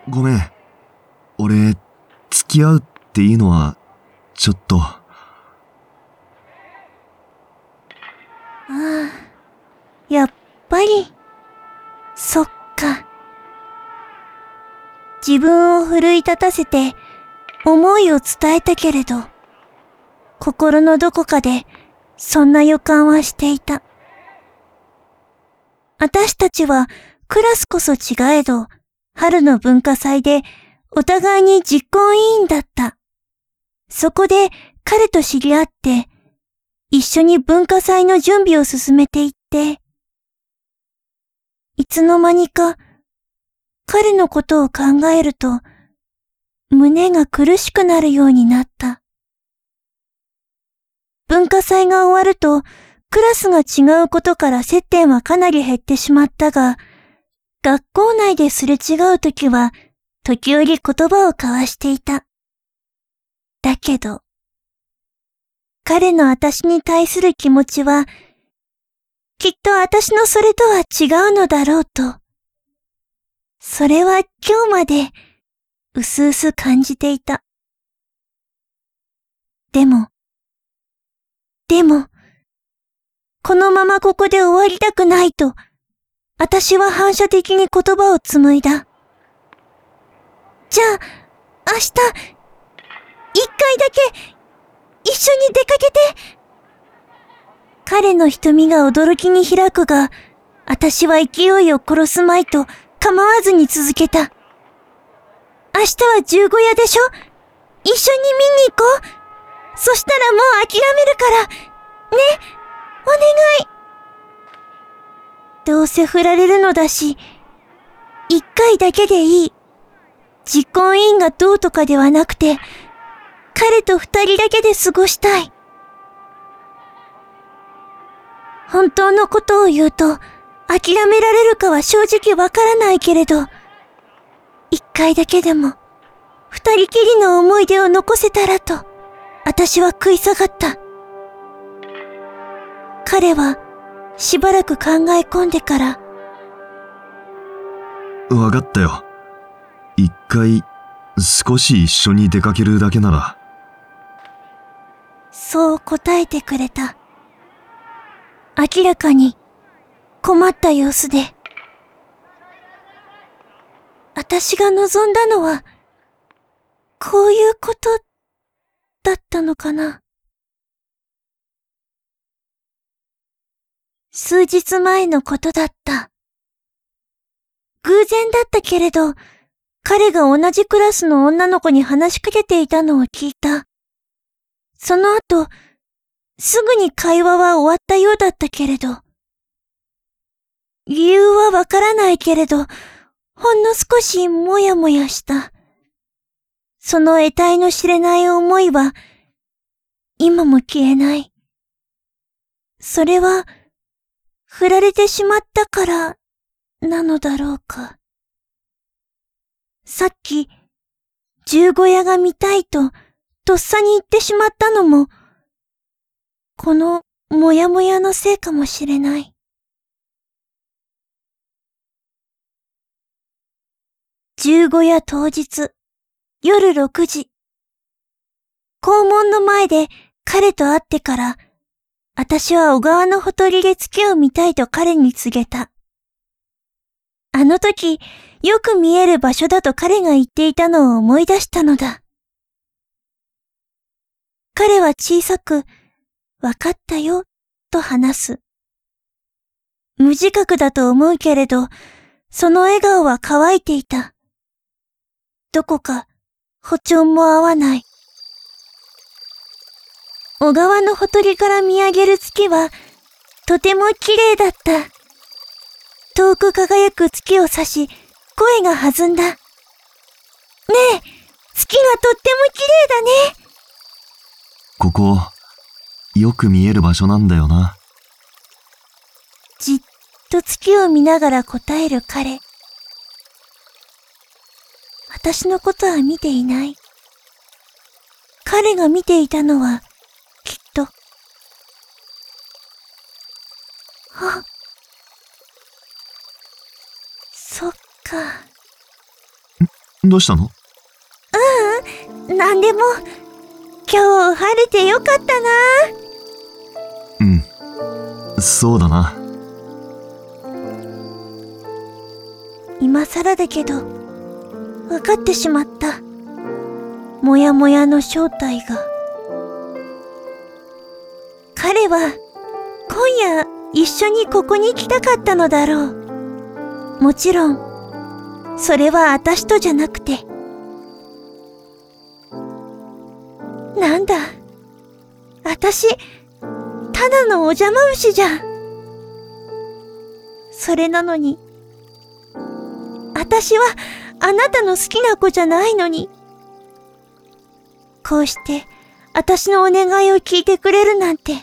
ごめん。俺、付き合うっていうのは、ちょっと。 ああ、やっぱり、そっか。自分を奮い立たせて、思いを伝えたけれど、心のどこかで、そんな予感はしていた。私たちは、クラスこそ違えど、春の文化祭で、お互いに実行委員だった。そこで、彼と知り合って、一緒に文化祭の準備を進めていって、いつの間にか、彼のことを考えると、胸が苦しくなるようになった。文化祭が終わると、クラスが違うことから接点はかなり減ってしまったが、学校内ですれ違うときは、時折言葉を交わしていた。だけど、彼の私に対する気持ちは、きっと私のそれとは違うのだろうと、それは今日まで、うすうす感じていた。でも、このままここで終わりたくないと、私は反射的に言葉を紡いだ。じゃあ、明日、一回だけ、一緒に出かけて。彼の瞳が驚きに開くが、私は勢いを殺すまいと構わずに続けた。明日は十五夜でしょ？一緒に見に行こう。そしたらもう諦めるから。ね、お願い。どうせ振られるのだし、一回だけでいい。実行委員がどうとかではなくて、彼と二人だけで過ごしたい。本当のことを言うと、諦められるかは正直わからないけれど、一回だけでも、二人きりの思い出を残せたらと、私は食い下がった。彼は、しばらく考え込んでから、 わかったよ。一回、少し一緒に出かけるだけなら。 そう答えてくれた。明らかに、困った様子で。私が望んだのは、こういうこと、だったのかな。数日前のことだった。偶然だったけれど、彼が同じクラスの女の子に話しかけていたのを聞いた。その後、すぐに会話は終わったようだったけれど、理由はわからないけれど、ほんの少しもやもやした。その得体の知れない思いは、今も消えない。それは、振られてしまったから、なのだろうか。さっき、十五夜が見たいと、とっさに言ってしまったのも、このもやもやのせいかもしれない。十五夜当日、夜6時。校門の前で彼と会ってから、私は小川のほとりで月を見たいと彼に告げた。あの時、よく見える場所だと彼が言っていたのを思い出したのだ。彼は小さく、わかったよ、と話す。無自覚だと思うけれど、その笑顔は乾いていた。どこか、歩調も合わない。小川のほとりから見上げる月は、とても綺麗だった。遠く輝く月を指し、声が弾んだ。ねえ、月がとっても綺麗だね。 ここ、よく見える場所なんだよな。 じっと月を見ながら答える彼。私のことは見ていない。彼が見ていたのは、きっと。あ、そっか。 どうしたの？ なんでも、今日晴れてよかったな。 うん、そうだな。 今更だけど、分かってしまった。もやもやの正体が。彼は、今夜一緒にここに来たかったのだろう。もちろん、それは私とじゃなくて。なんだ、私、ただのお邪魔虫じゃん。それなのに、私はあなたの好きな子じゃないのに。こうして私のお願いを聞いてくれるなんて。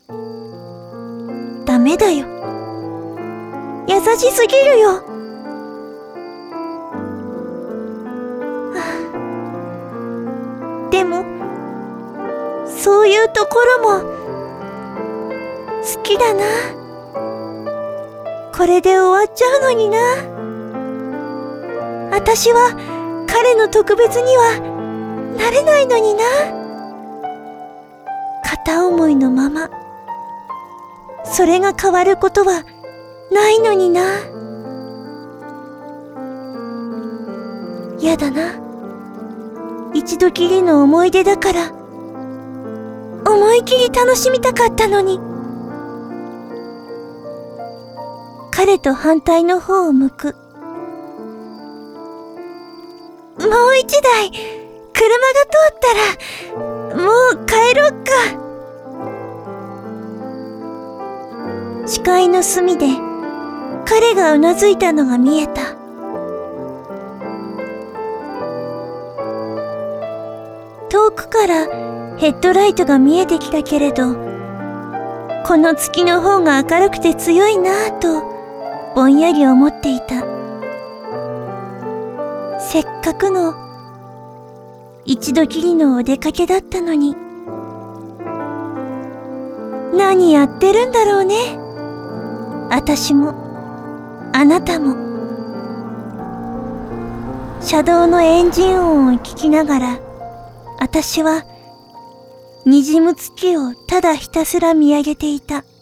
ダメだよ。優しすぎるよ。でも、そういうところも好きだな。これで終わっちゃうのにな。私は彼の特別にはなれないのにな。片思いのまま、それが変わることはないのにな。やだな。一度きりの思い出だから、思い切り楽しみたかったのに。彼と反対の方を向く。もう一台、車が通ったら、もう帰ろっか。視界の隅で、彼がうなずいたのが見えた。遠くからヘッドライトが見えてきたけれど、この月の方が明るくて強いなぁと、ぼんやり思っていた。せっかくの一度きりのお出かけだったのに。何やってるんだろうね。私もあなたも。車道のエンジン音を聞きながら、私は滲む月をただひたすら見上げていた。